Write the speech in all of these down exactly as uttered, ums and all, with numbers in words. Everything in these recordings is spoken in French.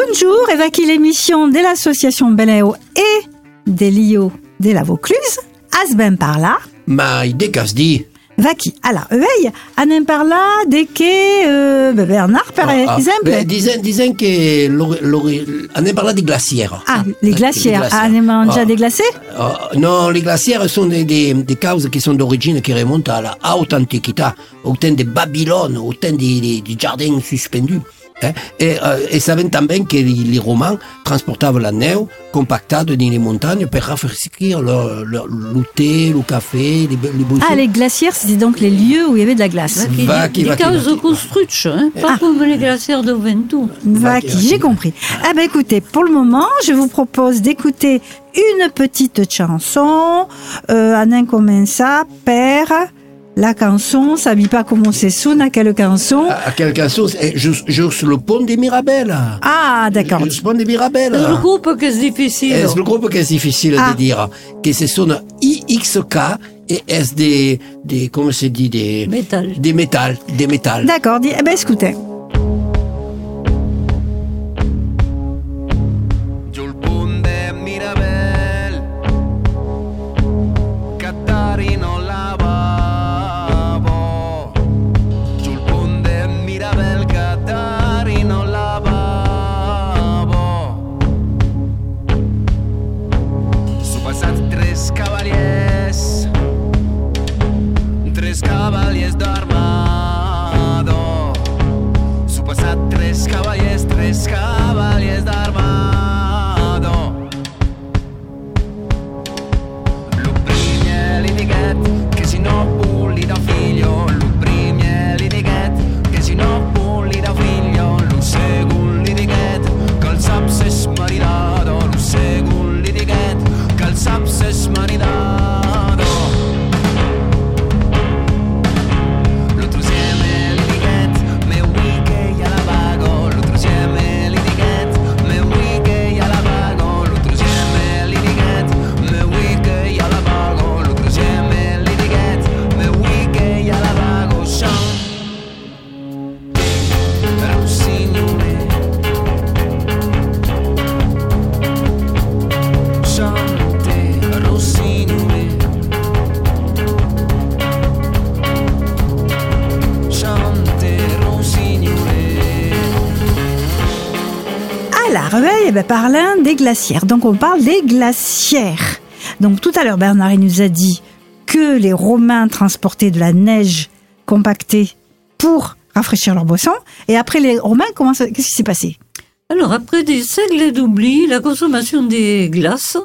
Bonjour, et qui l'émission de l'association Beleo et dell'Io della Vaucluse, as ben parla. Ma idée qu'as dit. Vaki, alors, eux, anem parla de que euh, Bernard, par ah, exemple. Ah, disons, disons que anem parla des glacières. Ah, les glacières. Les glacières. Ah, anem mangé ah, des glacés ah, Non, les glacières sont des, des, des causes qui sont d'origine qui remontent à la haute antiquité, au temps de Babylone, au temps des, des, des jardins suspendus. Eh? Et, euh, et savent també que les Romains transportaven la neu compactada dans les montagnes pour rafraîchir le, le, le thé, le café, les, les boissons. Ah, les glacières, c'était donc les lieux où il y avait de la glace. Des causes de construction, hein, pas ah. comme les glacières de Ventoux. Vaki, j'ai compris. Ah ben écoutez, pour le moment, je vous propose d'écouter une petite chanson. Euh, Anem commença per... La chanson, ça ne dit pas comment c'est son, à quelle chanson? À, à quelle chanson? Juste, juste le pont des Mirabelles. Ah, d'accord. Le pont des Mirabelles. C'est le groupe qui est difficile. C'est le groupe qui est difficile ah. de dire. Que ce sont I X K et S des, des, comment se dit, des... Métal. Des métals, des métals. D'accord, eh ben, écoutez. Eh ben, parlant des glacières. Donc, on parle des glacières. Donc, tout à l'heure, Bernard, il nous a dit que les Romains transportaient de la neige compactée pour rafraîchir leurs boissons. Et après les Romains, comment ça, qu'est-ce qui s'est passé? Alors, après des siècles d'oubli, la consommation des glaces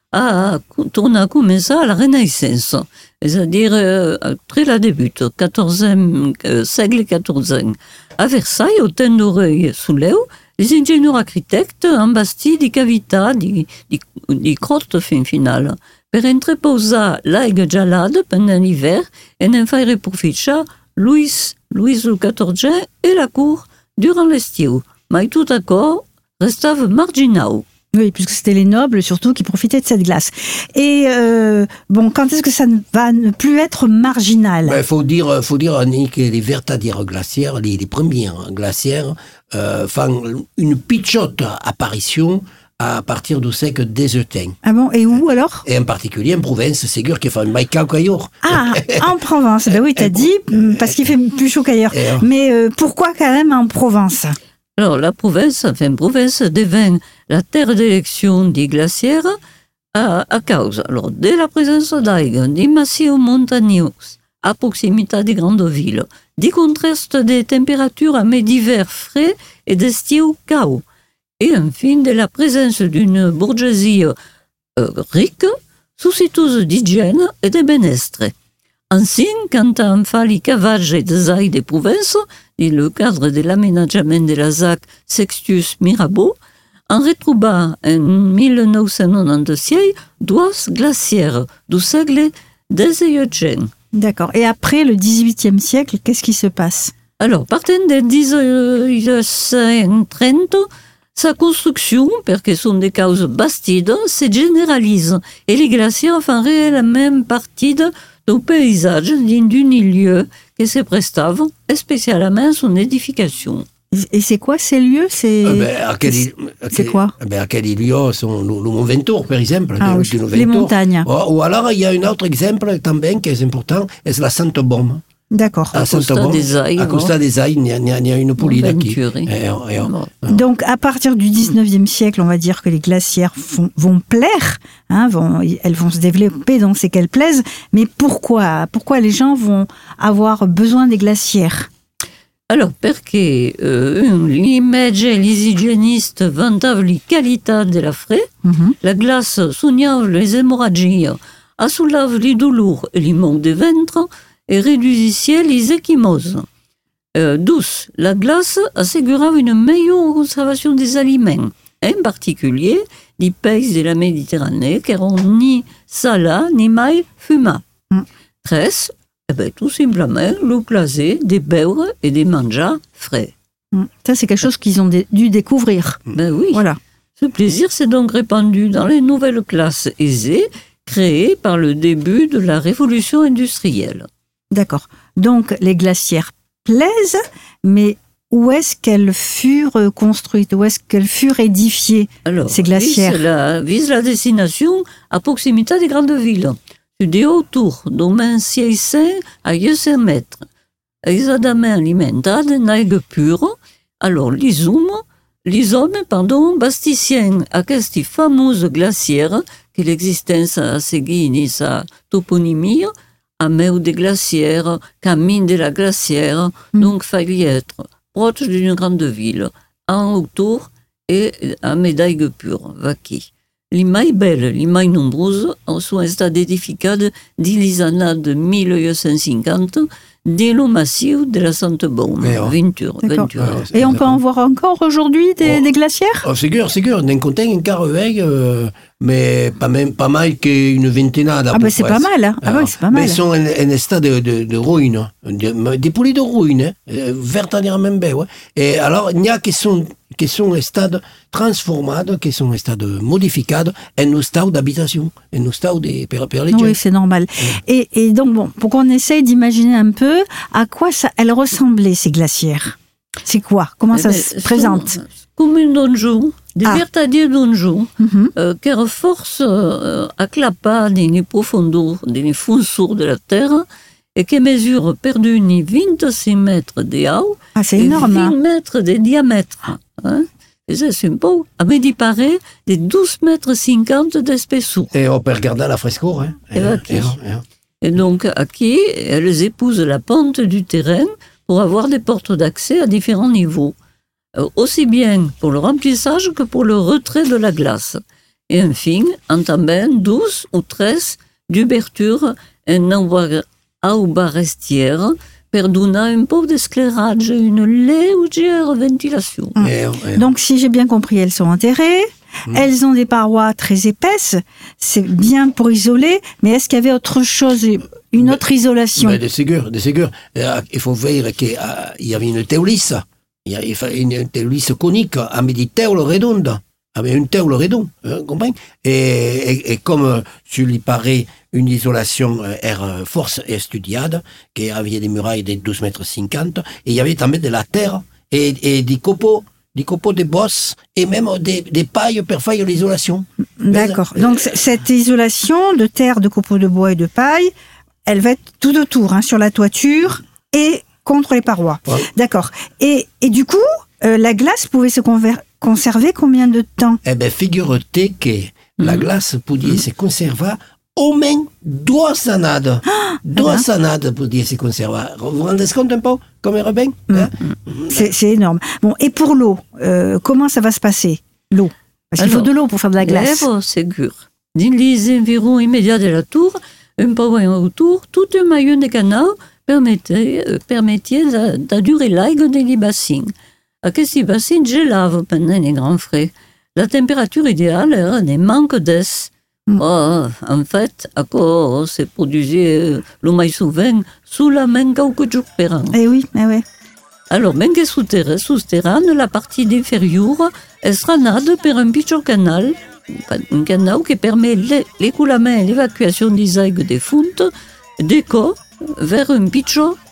a tourné à commencer à la Renaissance. C'est-à-dire, euh, après la débute, quatorzième euh, siècle quatorzième. À Versailles, au temps d'oreille sous l'eau, les ingénieurs architectes ont bâti des cavités, des, des, des grottes fin finale, per entreposar l'aigua gelada pendant l'hiver et en faire profiter Louis, Louis le quatorzième et la cour durant l'estiu. Mais tout d'accord restava marginal. Oui, puisque c'était les nobles surtout qui profitaient de cette glace. Et euh, bon, quand est-ce que ça ne va ne plus être marginal? Il faut dire, faut dire Annie, que les véritaires glacières, les, les premières glacières, euh, font une pitchotte apparition à partir du siècle dix-huitième. Ah bon, et où alors? Et en particulier en Provence, c'est sûr qu'il fait un maïka qu'ailleurs. Ah, en Provence, ben oui, t'as dit, parce qu'il fait plus chaud qu'ailleurs. Mais euh, pourquoi quand même en Provence? Alors, la Provence, enfin, Provence devint la terre d'élection des glacières à, à cause, alors, de la présence d'aigua, des massifs montagneux à proximité des grandes villes, des contrastes des températures à d'hiver frais et d'estiu chaos, et enfin de la présence d'une bourgeoisie euh, riche, soucieuse d'hygiène et de bien-être. Ainsi, quand on fait les cavages des ailes de Provence, dans le cadre de l'aménagement de la Z A C Sextius Mirabeau, on retrouva en mille neuf cent quatre-vingt-seize deux glacières du siècle dix-huitième. D'accord. Et après le dix-huitième siècle, qu'est-ce qui se passe? Alors, partant de dix-huit cent trente, sa construction, parce que sont des causes bastides, se généralise et les glaciers font réellement partie du paysage d'un lieu qui se prestava spécialement à son édification. Et c'est quoi ces lieux? C'est Eh ben, a quelli, a c'est quelli- quoi? eh ben, a quelli lieux sont le, le Mont Ventoux, par exemple. Ah le- oui, le Mont les Ventoux. montagnes. Ou, ou alors, il y a un autre exemple, também, qui est important, c'est la Sainte-Baume. D'accord. À Costa Sainte-Baume, des Ailes, à Costa des Ailes, il y a, il y a- il y a une polida qui... Venturi. Eh, oh, eh, oh. Bon. Donc, à partir du dix-neuvième siècle, on va dire que les glacières font- vont plaire, hein, vont, elles vont se développer, donc c'est qu'elles plaisent. Mais pourquoi? Pourquoi les gens vont avoir besoin des glacières? Alors, perché eh, gli medici e gli igienisti vantavano la qualità della fre, Mhm. la glace sognava le emorragie, assoulava les douleurs et les manques de ventre et réduisait les ecchymoses. Euh, douce, la glace assegurava une meilleure conservation des aliments, en particulier des pays de la Méditerranée qui n'erano ni salats ni mai fumats. Mm. Tres, eh ben, tout simplement le glacer des beurres et des mangas frais. Mm. Ça, c'est quelque chose qu'ils ont dé- dû découvrir. Ben oui. Voilà. Ce plaisir s'est donc répandu dans les nouvelles classes aisées créées par le début de la révolution industrielle. D'accord. Donc, les glacières plaisent, mais où est-ce qu'elles furent construites? Où est-ce qu'elles furent édifiées? Alors, Ces glacières. Vise la, vise la destination à proximité des grandes villes, sur des hauts-tours, dont un siège à cent mètres, esattamente alimentate in aigua pure. Alors, les hommes, les hommes, pardon, bastissien a questi fameuses glacières que l'existence a seguit in sa toponymie, à meu des glacières, camine de la glacière, Mm. donc fallait être proche d'une grande ville, en autour et à médaille pure, vacchi. Les mai belles, les mai nombreuses sont state edificate dins années de mille huit cent cinquante dans le massif de la Sainte-Baume, Mais, oh. Venture, D'accord. Venture. Ouais, Et on peut en voir encore aujourd'hui des, Oh. des glacières? Oh, segur, segur, n'en compten encara veille, euh, mais pas, même, pas mal qu'une vingtaine. Ah ben c'est pas mal, hein. Ah Alors, ouais, c'est pas mal. Mais ils sont en, en état de, de, de ruine, de- des poulies de ruine, hein, euh, vertaderament bé, ouais. Et alors, il y a qui sont, qui sont en stade transformés, qui sont en stade modifiés, en un stade d'habitation, en un stade de, per, per les gens. Oui, c'est normal. Et, et donc, bon, pour qu'on essaye d'imaginer un peu à quoi ça, elles ressemblaient, ces glacières. C'est quoi? Comment Eh ça ben, se sont présente? Comme un donjon, des Ah. vertadiers donjons, Mhm. euh, qui force euh, à clapar dans les profondeurs, dans les fossures de la terre, et qui mesure perdu ni vingt-six mètres de haut Ah, c'est et énorme. hein. vingt mètres de diamètre. Hein? Et ça, c'est un peu, à me paraît, de douze mètres cinquante d'épaisseur. Et on peut regarder la frescore. Hein. Et là, qui- et, et, Et donc, à qui elles épousent la pente du terrain pour avoir des portes d'accès à différents niveaux, euh, aussi bien pour le remplissage que pour le retrait de la glace. Et enfin, entament douze ou treize d'ouverture en aubarestière, per donar un peu d'éclairage et une légère ventilation. et, et, Donc, si j'ai bien compris, elles sont enterrées. Elles ont des parois très épaisses. C'est bien pour isoler. Mais est-ce qu'il y avait autre chose, une autre isolation? Mais de ségur, de ségur. Euh, Il faut voir qu'il y avait une théolisse. Il y avait une théolisse conique avec des teules redondes. Avec une teule redonde, hein, comprenez? Et, et, et comme sur lui paraît une isolation euh, air force étudiade, qui avait des murailles de douze mètres cinquante, et il y avait también de la terre et, et des copeaux, des copeaux de bosses, et même des, des pailles pour faire l'isolation. D'accord. Euh, Donc, c- cette isolation de terre, de copeaux de bois et de paille, elle va être tout autour, hein, sur la toiture et contre les parois. Ouais. D'accord. Et, et du coup, euh, la glace pouvait se conver- conserver combien de temps? Eh bien, figure-toi que la glace pouvait se conserver au moins deux années. Deux années pouvait se conserver. Vous vous rendez compte un peu comme est bien? Hein? C'est c'est énorme. Bon, et pour l'eau, euh, comment ça va se passer, l'eau? Parce qu'il faut Alors, de l'eau pour faire de la glace. Lèvres sécures. Dans les environs immédiats de la tour, un peu autour, tout un maillot de canal permettait, euh, permettait de- d'addurer l'aigua des bassins. À questi bassins gelavano pendant les grands frais. La température idéale era des manques d'ess. Mm. Oh, en fait, à quoi se produisait euh, le mai souvent sous la main quelques jours per an. Eh oui, eh ouais. Alors, benché souterrain, souterraine, la partie inférieure est stranade per un piccolo canal, un canal qui permet l'écoulement et l'évacuation des aigues des fontes d'écho vers un piccolo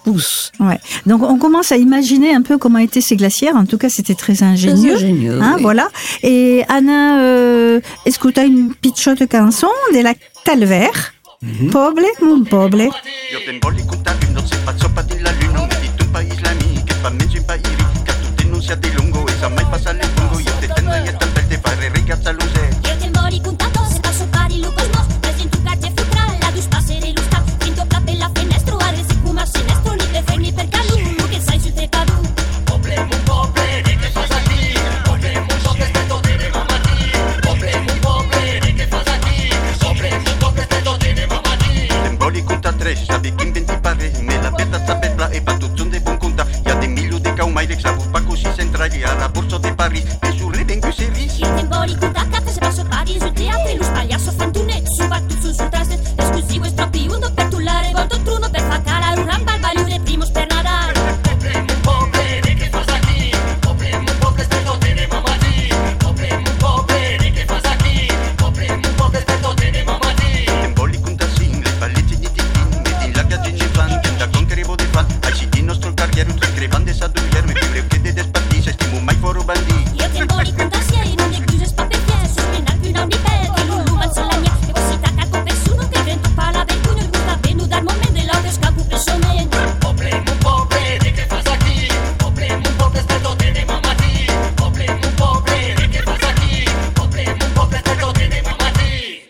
pouces. Ouais. Donc on commence à imaginer un peu comment étaient ces glacières. En tout cas, c'était très ingénieux. Très ingénieux, hein, oui. Voilà. Et Anna, euh, est-ce que tu as une piccotte canzone della Talver? Mm-hmm. Poble, mon poble. Io tempo li contavi, non si fa sopra di la luna, mi dite un paese lami, che fa mezzo in pairi, che tutti non sia di lungo, e sa mai passare il lungo, io te tengo e te per te fare ragazza luce. Io tempo li contato, se passo pari lucos mos, presento carti e futra, la dus passere l'usta, finto pla per la fenestro, a resi come sinestro, ni per fermi per calu, che sai su te cadu. Problema un poble, che fas aquí? Problema un poble, aspetto te ne mamma ti. Problema un poble, che fas aquí? Problema un poble, aspetto te ne mamma ti. Tempo li conta tre, sabi che inventi pare, nella bella sapetla e battuzzon de buon conta, ia de miglio de caumaire, sabu pa così centrali, alla borsa de Paris, e su reden che si ris. Io tempo li contato, se passo pari su teatri, lo spagliasso fantune, su battuzzo su trase, esclusivo e stroppiundo, per tullare volto truno, per fa calare un ramba, al valure primos per nadare. Problema un poble, che fas aquí? Problema un poble, aspetto te ne mamma ti. Problema un poble, che fas aquí? Problema un poble, aspetto te ne mamma ti. Tempo li conta sin, le palette di titin, metti in la piaggia in fan, tenta conquerivo de fan, ai siti nostro carriere, un scrivan de sa duglier, me piure che de despatti, se stimo mai foro bandi. Io tempo li contassi e non è chiuso spa per fies, sospendar più una uniped, che non luman sola mia, che poi si tacca con nessuno, che vento pa la vergogna, il gusta venuto dal momento, e l'auto scampo per somento. Problema un poble, che fas aquí? Problema un poble, aspetto te ne mamma ti. Problema un poble, che fas aquí? Problema un poble, aspetto te ne mamma ti.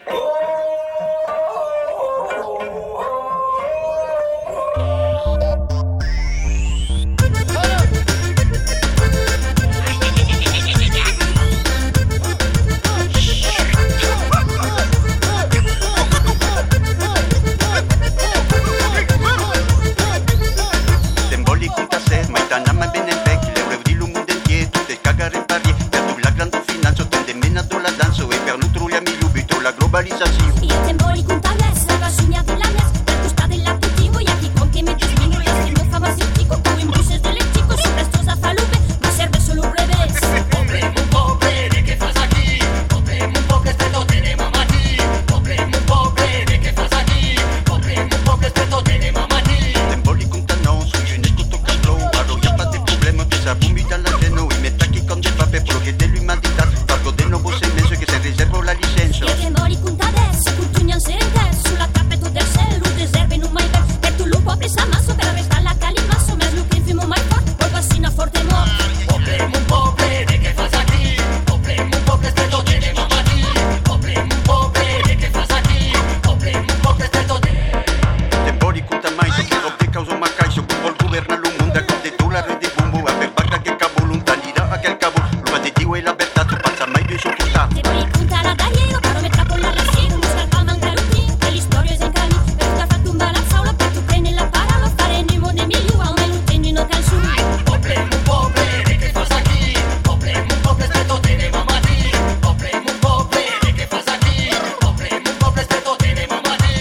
Tempo li conta se, ma itana mai bene in vecchi, l'euro di lungo del pie, tutte cagare in pari, per tu la grande finanza, tende menato la danza, e per nutro gli amici ubito la globalizzazione. Io tempo li contato, se va sogna della mia, per gusta della putimo, e a chi con che mi desmino, e se non fa ma sentico, tu in buses dell'etico, su prestosa falupe, ma serve solo un revés. Problema un poble, che fas aquí? Problema un poble, aspetto te ne mamma ti. Problema un poble, che fas aquí? Problema un poble, aspetto te ne mamma ti. Tempo li conta non, su io ne scuto che flow, aro ya pas de problème, che sa bumbi dalla geno, i mettacchi con de pape, proche dell'umanità, parco del nuovo senso che se riservo la licenza. Io tempo li conta adesso, cultugnan serenter, sulla tappeto del cielo, deserve non mai ver, per tu lupo apri sa masso, per resta la calimasso, mes lu che fimo mai fa, poi passina forte morte. Problema un poble, che fas aquí? Problema un poble, aspetto te ne mamma ti. Problema un poble, che fas aquí? Problema un poble, aspetto te ne. Tempo li conta mai, so che rotte causa macai, so che vol governa lo mondo, con de dollari di bumbo, a per barca che cavo, lontanità a quel cavo, lo patetivo e la libertà, tu passa mai più su che sta. Tempo li conta la dagliero, parometra con la rassina, uno scalpa manca l'utin, che l'istoria è cani, per tu fa tumba la saula, per tu prende la para, lo fare nei mondi migliu, a un me l'utin no calzu. Problema un poble, che fas aquí? Problema un poble, aspetto te ne mamma ti. Problema un poble, che fas aquí? Problema un poble, aspetto te ne mamma ti.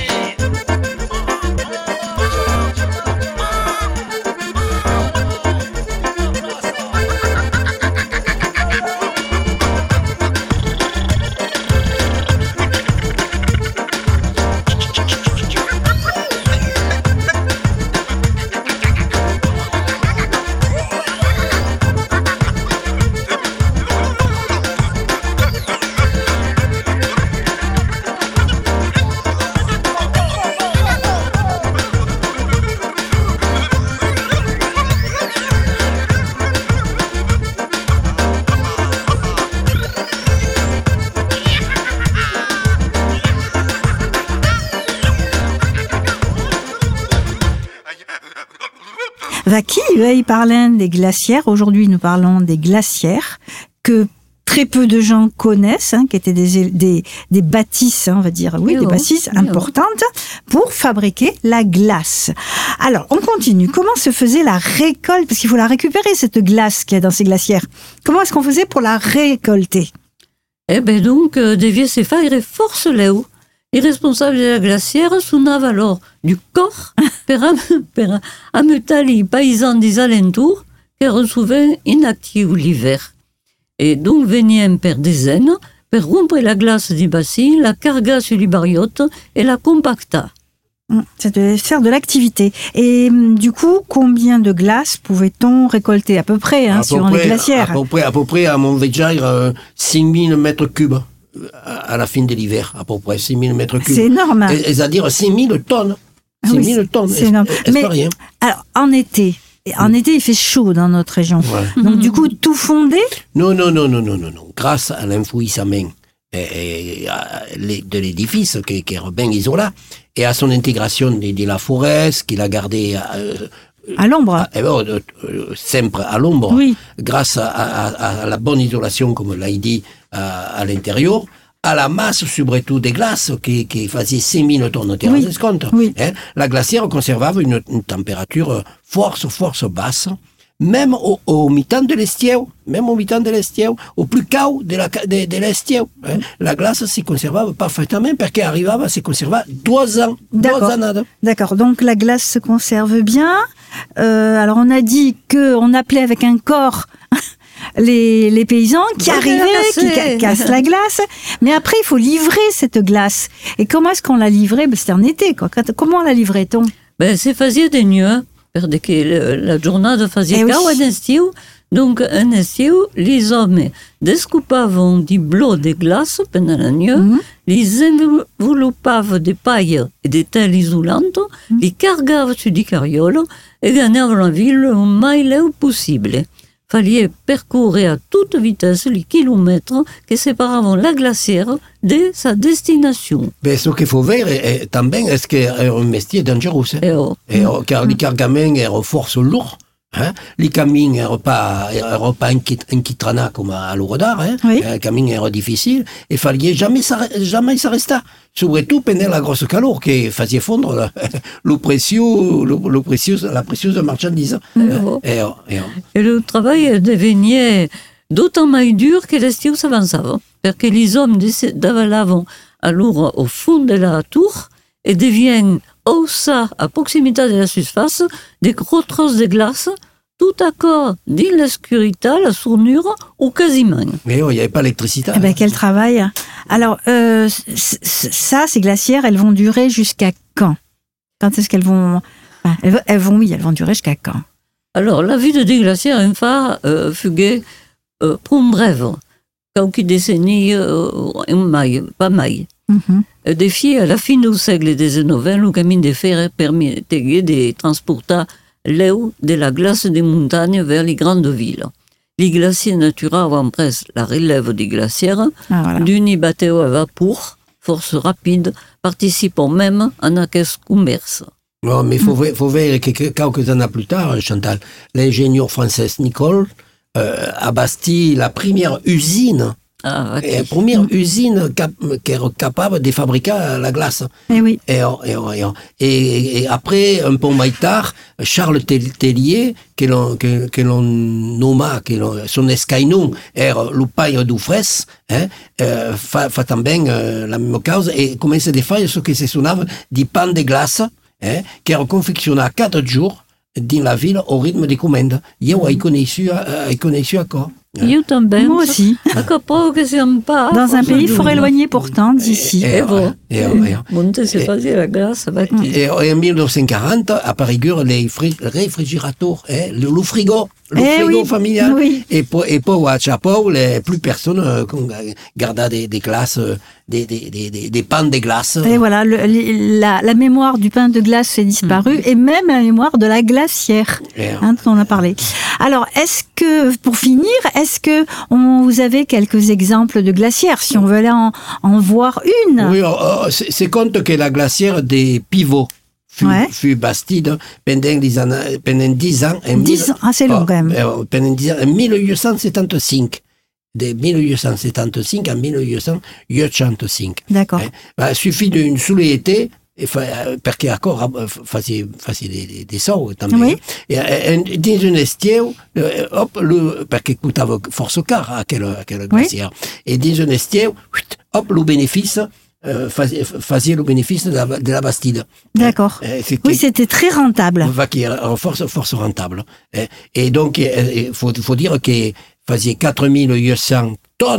Vaki, il parle des glacières. Aujourd'hui, nous parlons des glacières que très peu de gens connaissent, hein, qui étaient des, des, des bâtisses, hein, on va dire, oui, Oui, des oh. bâtisses Oui, importantes pour fabriquer la glace. Alors, on continue. Comment se faisait la récolte? Parce qu'il faut la récupérer, cette glace qu'il y a dans ces glacières. Comment est-ce qu'on faisait pour la récolter? Eh ben donc, euh, devia se fare force leu. I responsabili della glaciera suonava alors du cor per, am, per ammutar i paesans des alentours che erano souvent inactius l'hiver. Et donc venien per desenes per rompre la glace du bassin, la carga sur les barriottes et la compacta. Ça devait faire de l'activité. Et hum, du coup, combien de glace pouvait-on récolter à peu près, hein, À peu suivant près- les glacières? À peu près, à peu près à Montvejaire, euh, six mille mètres cubes euh, à, à la fin de l'hiver, à peu près six mille mètres cubes. C'est énorme. Et- et C'est-à-dire six mille tonnes. Ah six oui, mille tonnes. c'est énorme. C'est Mais- pas rien. Alors, en été, en été, il fait chaud dans notre région. Ouais. Donc, du coup, tout fondé. Non, non, non, non, non, non, non. Grâce à l'infouissement et, et à les- de l'édifice qui, qui est bien isolé et à son intégration de, de la forêt, qu'il a gardé euh, À l'ombre. à, euh, euh, sempre à l'ombre, Oui. grâce à, à- à la bonne isolation, comme l'a dit, à, à l'intérieur, à la masse, surtout des glaces, qui, qui faisait six mille tonnes, tu Oui. te rends compte, Oui. hein? La glacière conservait une, une température force, force basse, même au, au mi-temps de l'estiu, même au mi-temps de l'estiu, au plus chaud de la, de, de l'estiu, hein? La glace s'y conservait parfaitement, parce qu'elle arrivait à se conserver deux ans, deux D'accord. années. D'accord. Donc, la glace se conserve bien. Euh, alors, on a dit qu'on appelait avec un corps les, les paysans qui Ouais, arrivaient, la qui casser. ca- cassent la glace. Mais après, il faut livrer cette glace. Et comment est-ce qu'on la livrait? Ben, c'était en été, quoi. Quand- Comment la livrait-on? Ben, se fazia de neu, perché le- la giornata fazia Eh oui. cau en estiu, donc en estiu les hommes descoupavam di blò de glace pendant la neu, Mhm. les enveloppavam de paille e de tel isolanto, les cargavam su di carriolo e ganhavam la ville o mai leu possible. Fallait percorrer à toute vitesse les kilomètres qui séparaient la glacière de sa destination. Mais ce qu'il faut voir, est, também, est-ce que c'est un métier dangereux, hein? Et oh, Et, euh, car les cargaments sont force lourds, hein? Les camions ne sont pas, sont pas inquiétants comme à l'Ourodar, hein? Oui. Les camions sont difficiles, et il fallait jamais s'arrêter, jamais s'arrêter. Surtout pendant la grosse chaleur qui faisait fondre le, le précieux, le, le précieux, la précieuse marchandise. oh. Et, euh, et, euh, Et le travail devenait d'autant plus dur que l'estiu s'avançava, parce que les hommes davalaven alors au fond de la tour et deviennent aussi à proximité de la surface des gros trosses de glace, tout accord dans l'obscurité, la sournure ou quasiment. mais oh, il n'y avait pas d'électricité. Eh ben, quel travail. Alors, euh, c- c- ça, ces glacières, elles vont durer jusqu'à quand? Quand est-ce qu'elles vont... Enfin, elles, vont- elles vont, oui, elles vont durer jusqu'à quand? Alors, la vie de des glaciers en phare euh, fugait euh, pour un bref, quelques décennies euh, en mai, pas mai. Mhm. Euh, Des filles, à la fin du siècle dix-neuf, le camin de fer permettait de transporter l'eau de la glace des montagnes vers les grandes villes. Les glaciers naturels ont presque la relève des glacières, Ah, voilà. d'une bateau à vapeur, force rapide, participant même à un commerce. Non, mais il faut, voir- faut voir que que- quelques années plus tard, Chantal, l'ingénieur français Nicole euh, a bâti la première usine, Ah, ok. et la première usine cap- qui est capable de fabriquer la glace. Eh oui. Et, et, et, et, et après, un peu plus tard, Charles Tel- Tellier, que l'on, que, que l'on nomma, que l'on, son escainon era le paio du fres, hein, euh, fa, fa também euh, la même cause, et commence à faire ce que se sonava du pain de glace, hein, qui era confectionné quatre jours dans la ville au rythme des commandes. Jo ai connu, ai connu encore. You também. Moi aussi. A capaz que c'est pas. Dans un pays fort éloigné pourtant d'ici. Et, Et bon. et, et, Monter, c'est facile, la glace, ça va être. Et en mille neuf cent quarante, apparurent les fri- réfrigérateurs, hein, le, le frigo, le Eh frigo oui, familial. oui. Et pour, et pour à Chapeau, les, plus personne euh, qu'on garda des, des glaces, euh, des, des, des, des, des pains de glace. Et voilà, le- li- la, la mémoire du pain de glace est disparue et même la mémoire de la glacière, Et, euh, hein, dont on a parlé. Alors, est-ce que, pour finir, est-ce que on, vous avez quelques exemples de glacières, si on veut aller en, en voir une? Oui, euh, c'est c'est compte que la glacière des pivots fut, Ouais. fut bastide pendant, les années, pendant dix ans. en Dix mille- ans, ah, c'est long oh, quand même. euh, pendant dix ans, en mille huit cent soixante-quinze. De mille huit cent soixante-quinze à mille huit cent soixante-quinze. D'accord. Eh, bah, il suffit d'une soule été, et fa- euh, perché encore euh, faisait, faisait des, des, des sauts, també. Oui. Et, euh, dans un estiu, euh, hop, le, perché coûtava force car à quelle, à quelle glacière. Et dans un estiu, huit, hop, le bénéfice, euh, faisait, faisait le bénéfice de la, de la Bastide. D'accord. Eh, c'est Oui, que- c'était très rentable. va qui est en force, force rentable. Eh, Et donc, il faut, faut dire qu'il faisait quatre mille huit cents tonnes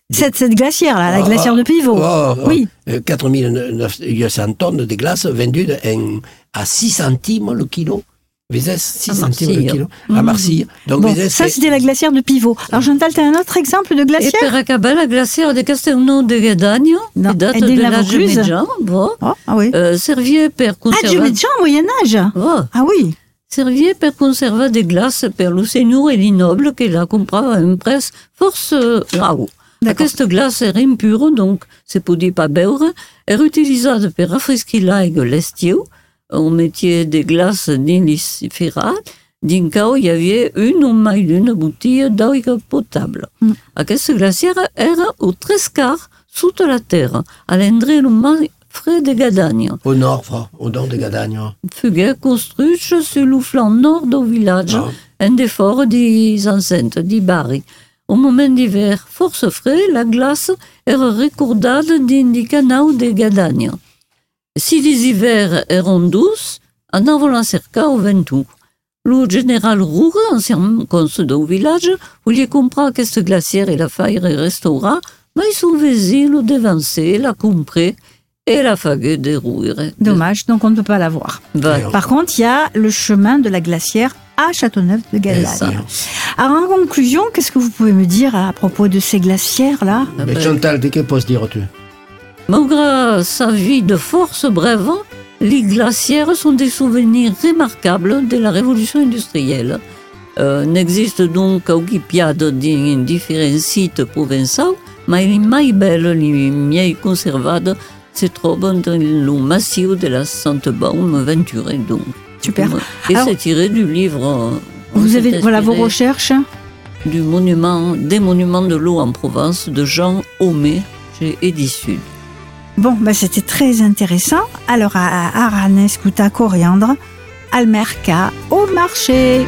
Cette, cette glacière-là, la Oh, glacière de Pivot. oh, oh, Oui. euh, quatre mille huit cents tonnes de glace vendues en- à six centimes le kilo. Vezès, six À centimes le Marseille. kilo. À Marseille. Donc, Bon, Vezès, ça c'est- c'était la glacière de Pivot. Alors Chantal, tu as un autre exemple de Et glacière? per acabar, la glacière de Castelnau de Gadagno, Non, qui date et de de la l'âge Vaucluse. médian, bon, Oh, ah oui. euh, serviait per Ah, conservar... du Médian, Moyen-Âge. Oh, Ah oui. serviait per conservar des glaces per lo senyor e l'innoble che la comprava a un près força rau. D'accord. Aquesta glace era impura, donc se podia pas beure, era utilitzada per refresquir l'aigua l'estiu, on mettait des glaces dins l'isfirat, dins cau hi havia un o mai d'una botella d'aigua potable. Mm. Aquesta glaciera era o tres quarts sota la terra, a l'endret lo mai fred de Gadagno. au nord, fra, au nord de Gadagne. Fuguer construït sur le flanc nord du village, Ah. un des forts des enceintes di Bari. Au moment d'hiver força frais, la glace era recordada dins di canau de Gadagno. Si les hivers eren durs, anaven a cercar o ventur. Le general Ruga, ancien consul del village, volia comprar aquesta glacière et la faire restaurar, mais son vesin le devançait, la comprait et la faguait dérouiller. Dommage, donc on ne peut pas la voir. Voilà. Par contre, il y a le chemin de la glacière à Châteauneuf de C'est Gadagne. ça. Alors en conclusion, qu'est-ce que vous pouvez me dire à propos de ces glacières-là? Ah Mais ben, Chantal, de que peux dire-tu? Malgré sa vie de force brève, les glacières sont des souvenirs remarquables de la révolution industrielle. Euh, N'existe donc qu'auquipiade dans différents sites provençaux, mais les mai belles, les mieux conservades, se trouvent dans le massif de la Sainte-Baume Venturée. Donc. Super. Et Alors, c'est tiré du livre. euh, on Vous s'est avez voilà vos inspiré recherches. du monument, des monuments de l'eau en Provence de Jean Homé chez Edisud. Bon, bah, c'était très intéressant. Alors à Aranès, Couta, Coriandre, Almerca, au marché.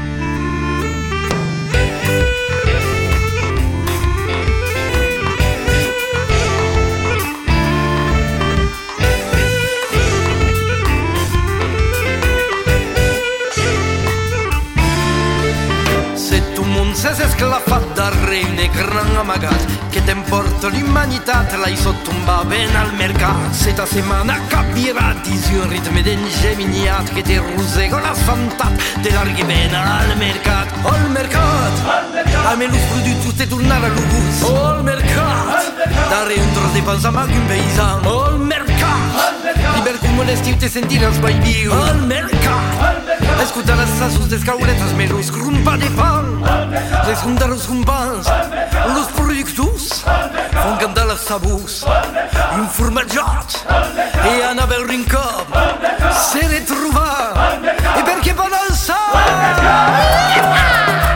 Se tout le monde s'est esclaffat darrere un gran amagat che t'emporta l'umanità l'hai sottomba ben al mercat se ta settimana capirà di un ritmo d'ingegniat che ti rusega l'asfaltat te larghi ben al mercat al mercat a me lo di tutte tornare all'ubus al mercat dare un tro di panza ma un paisan al mercat liber come l'estiu te sentire al sbaglio al mercat escuta las sus descauletas me los crumpa de pan les junta los cumpans los productus fon cantar les sabús un formatjat e Annabel Rincop se retrobar e perché va dançar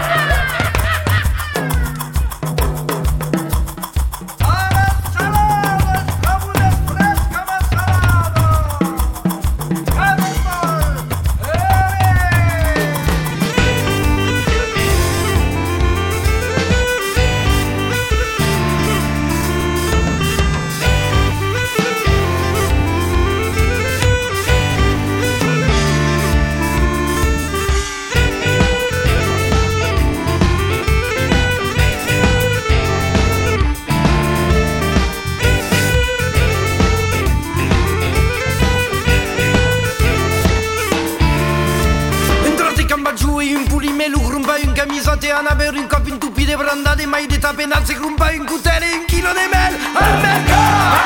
camisote Annabel Rincop in tupi de brandade mai de tapenat se crumpa in cutele un chilo de mel al mercat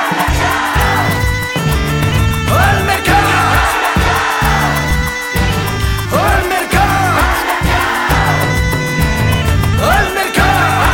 al mercat al mercat al mercat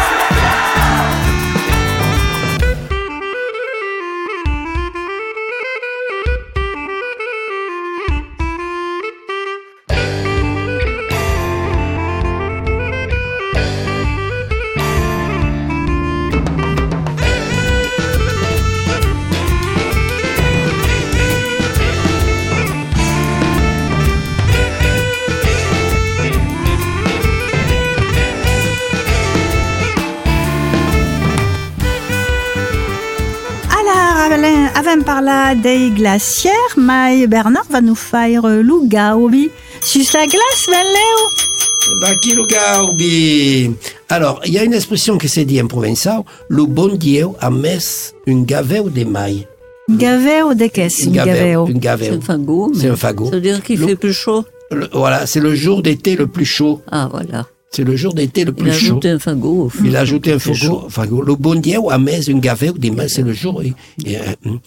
Avant parlar des glacières, Maï Bernard va nous faire l'Ugaobi. Sur la glace, ben Léo? Bah, qui le garbi? Alors, il y a une expression qui s'est dit en provençal, le bon Dieu a mes un gaveu de maille. Gaveo de qu'est-ce? Un Gaveo. Un C'est gaveu. un fagot. mais C'est un fagot. Ça veut dire qu'il Le- fait plus chaud. Le- voilà, c'est le jour d'été le plus chaud. Ah, voilà. C'est le jour d'été le Il plus a chaud. ajouté un fagot au fond. Il a ajouté un C'est fagot. chaud. fagot. Le bon Dieu a mes un gaveu de maille, c'est le jour. Et, et,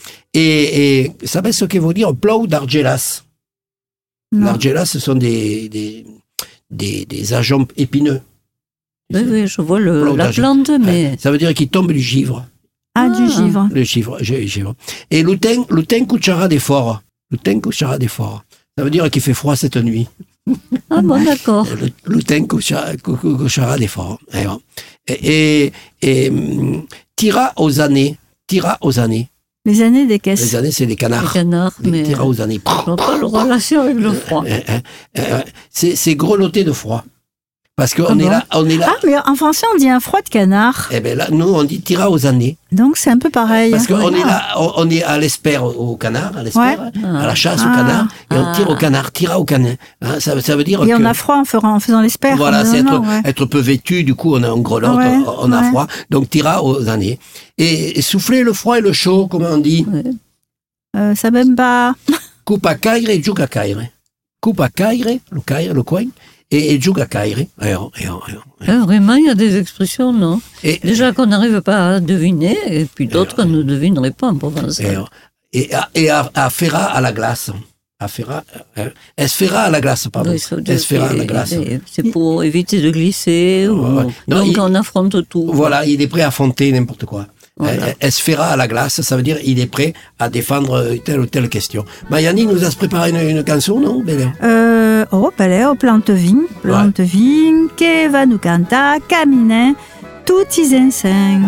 et, et savez ce que veut dire plou d'argelas? Non. L'argelas, ce sont des, des, des, des agents épineux. Oui, oui, je vois le, Plou la d'argelas. plante, mais... Ça veut dire qu'il tombe du givre. Ah, du Ah. givre. Le givre, gi- givre. Et le thym, le thym cuchara des forts. Le thym cuchara des forts. Ça veut dire qu'il fait froid cette nuit. Ah bon, d'accord. Le, le thym cuchara, cu- cu- cuchara des forts. Et, bon. et, et, et, hum, tira aux années. Tira aux années. Les années des Les caisses. années, c'est les Le canards. canard, Les mais... tira aux années. Je vois pas le relation avec le froid. Euh, euh, euh, C'est c'est grelotté de froid. Parce qu'on Ah est bon là, on est là. Ah, mais en français, on dit un froid de canard. Eh ben là, nous, on dit tira aux années. Donc, c'est un peu pareil. Parce qu'on Ouais. est là, on, on est à l'espère au, au canard, à l'espère, Ouais. à la chasse Ah. au canard, et on Ah. tire au canard, tira au canard. Hein, ça, ça veut dire Et que... on a froid en faisant, en faisant l'espère. Voilà, c'est être, Non, ouais. être peu vêtu, du coup on a un grelotte, Ouais, on, on a ouais. froid, donc tira aux années. Et, et souffler le froid et le chaud, comment on dit? Euh, ça m'aime pas. Coupe à caire et juga caire. Coupe à caire, le caire, le coin, et, et juga caire. Et, et, et, et, Hein, vraiment, il y a des expressions, non? et, Déjà qu'on n'arrive pas à deviner, et puis d'autres qu'on ne devinerait pas en et, provençal. et, à- et à, à fera à la glace. À fera, euh, esfera à la glace, pardon. Oui, ça veut dire Esfera à la qu'il- glace. il- C'est pour éviter de glisser, ou... Ouais, ouais. Non, donc il- on affronte tout. Voilà, il est prêt à affronter n'importe quoi. Voilà. Euh, Esfera à la glace, ça veut dire il est prêt à défendre telle ou telle question. Mayani nous a préparé une, une chanson, non, Bélé? Euh, oh, belle, oh, plante vigne, plante vigne, que va nous cantar, caminin, tout isensen.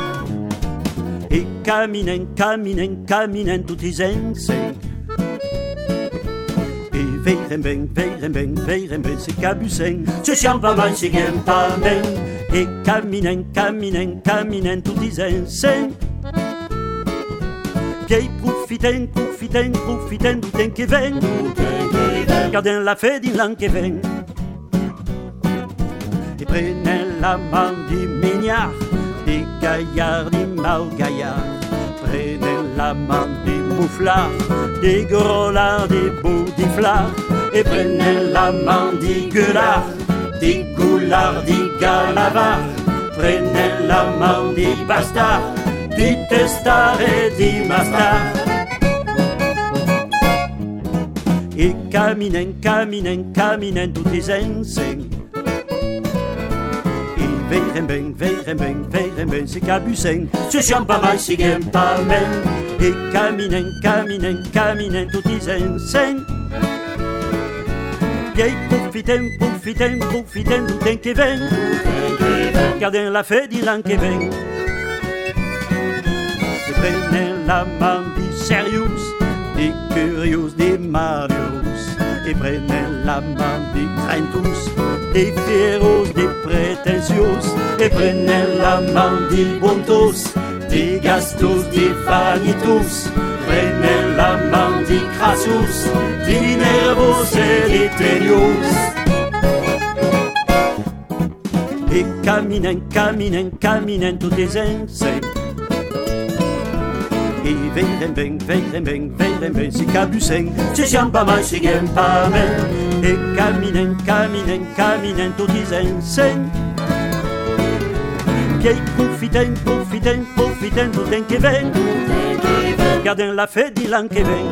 E caminen, caminen, caminen tot die zensing. E veiren ben, veiren ben, veiren ben, se cabuseng. Se champa man, se gen pa men. E caminen, caminen, caminen tot die zensing. Piei profiten, profiten, profiten du ten que ven. Gardien la fée din l'an que ven. Et prenen la main du mignard, des gaillards, des mal gaillards. Prenen la main des mouflards, des grollards, des beaux, des flards. Et prenen la main des gueulards, des goulards, des galavards. Prenen la main des bastards, des testards et des mastards. Et caminen, caminen, caminen tout les enseigne. Et veiren ben, veiren ben, veiren ben, se cabuseng. Se champa mal, se gen pa men. Et caminen, caminen, caminen tout les enseigne. Piei profiten, profiten, profiten du ten que ven. Gardien la fée di l'an que ven. Et prenen la main di serious, des curieux, des marios. Et prenen la main des craintus, des féroces, des prétentieux. Et prenen la main des bontos, des gastos, des vanitus. Prenen la main des crassus, des nervos et des tenios. Et caminen, caminen, caminen toutes les enseignes. Et veiren ben, veiren ben, veiren ben, se cabuseng. Se champa mal, se gen pa men. Et caminen, caminen, caminen toutes les enseignes. Piei profiten, profiten, profiten du ten que ven. Gardien la fée di l'an que ven.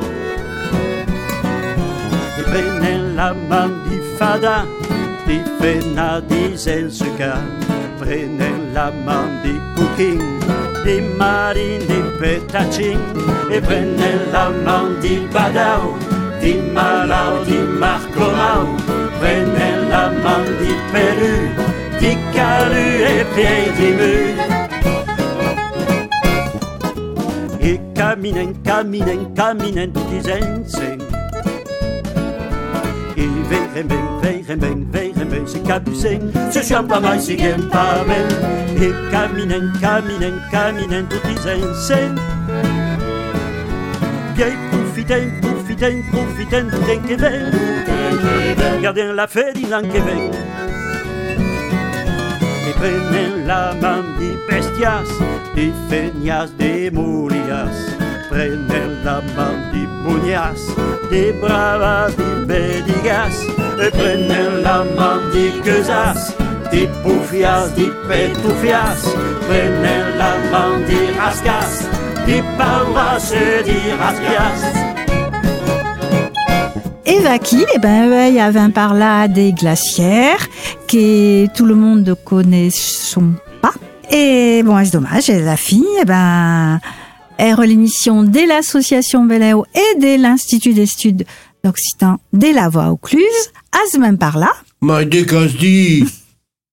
Et prenen la main di fada, di fena, di zensuka. Prenen la main di cooking, di marine, di petachin. Et prenen la main di badao, di malau, di marcomau. Prenen la main di pelu, di calu et pied di mu. Et caminen, caminen, caminen tout les enseigne. Et veiren ben, veiren ben, veiren ben, se cabuseng. Se champa mal, se gen pa men. Et caminen, caminen, caminen tout les enseigne. Piei profiten, profiten, profiten du ten que ven. Gardien la fée di l'an que ven. Et Prenez la main des bestias, des feignasses, des moulias. Prenez la main des bougnas, des bravas, des bédigas. Et prenez la main des gueusas, des poufias, des pétoufias. Prenez la main des rascas, des pauras et des raspias. Et Vaki, eh ben, il y avait un par là des glacières que tout le monde ne connaît pas. Et bon, c'est dommage, et la fille, eh ben, elle l'émission de l'association Beléo et de l'Institut d'études d'Occitan de la Voie Aucluse, à ce même par là. Mais dès qu'on se dit